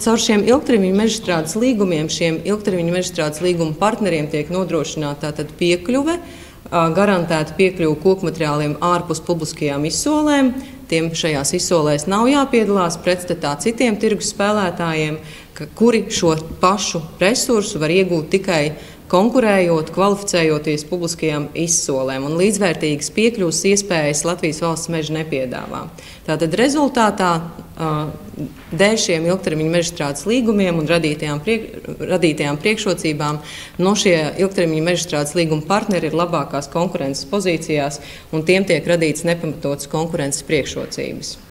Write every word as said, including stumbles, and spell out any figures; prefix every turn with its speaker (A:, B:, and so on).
A: Caur šiem ilgtermiņa mežstrādes līgumiem šiem ilgtermiņa mežstrādes līguma partneriem tiek nodrošināta tātad piekļuve, garantēta piekļuve kokmateriāliem ārpus publiskajām izsolēm. Tiem šajās izsolēs nav jāpiedalās pretstatā citiem tirgus spēlētājiem, kuri šo pašu resursu var iegūt tikai konkurējot, kvalificējoties publiskajām izsolēm, un līdzvērtīgas piekļuves iespējas Latvijas valsts meži nepiedāvā. Tātad rezultātā dēļ šiem ilgtermiņa mežstrādes līgumiem un radītajām, priek, radītajām priekšrocībām no šie ilgtermiņa mežstrādes līguma partneri ir labākās konkurences pozīcijās, un tiem tiek radīts nepamatotas konkurences priekšrocības.